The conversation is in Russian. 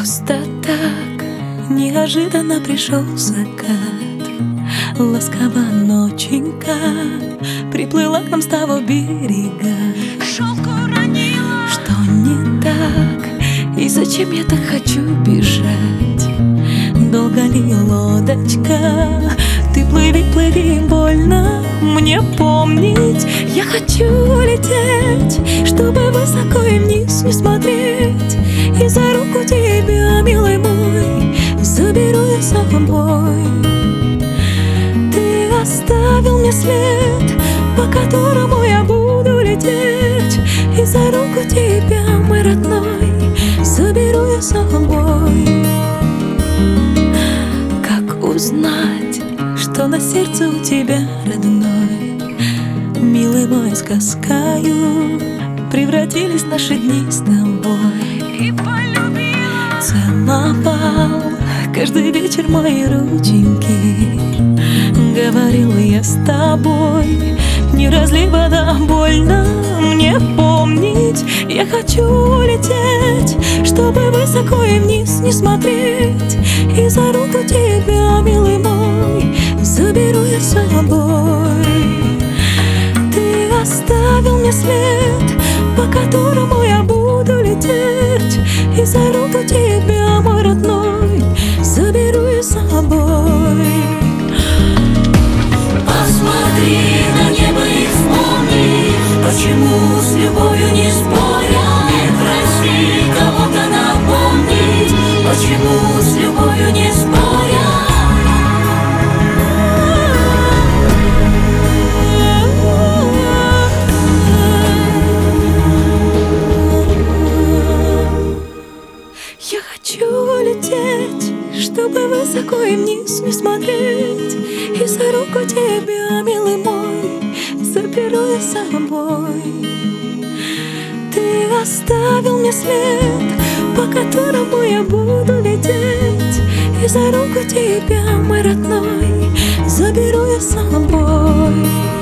Просто так неожиданно пришел закат. Ласково ноченька приплыла к нам с того берега. Шелку ранила. Что не так? И зачем я так хочу бежать? Долго ли лодочка? Ты плыви, плыви, больно мне помнить. Я хочу лететь, чтобы высоко и вниз не смотреть. И за руку тебя, милый мой, заберу я с собой. Ты оставил мне след, по которому я буду лететь. И за руку тебя, мой родной, заберу я с собой. Как узнать, что на сердце у тебя, родной? Милый мой, сказкою превратились наши дни с тобой. И полюбила. Целовал каждый вечер мои рученьки. Говорил я с тобой, не разлей вода, больно мне помнить. Я хочу лететь, чтобы высоко и вниз не смотреть. И за руку тебя, милый мой, заберу я с собой. Ты оставил мне след, по которому я буду лететь. И за руку тебя, мой родной, заберу я с собой. Посмотри на небо и вспомни, почему с любовью не споря. Не проси кого-то напомнить, почему с любовью не споря. Я хочу лететь, чтобы высоко и вниз не смотреть. И за руку тебя, милый мой, заберу я с собой. Ты оставил мне след, по которому я буду лететь. И за руку тебя, мой родной, заберу я с собой.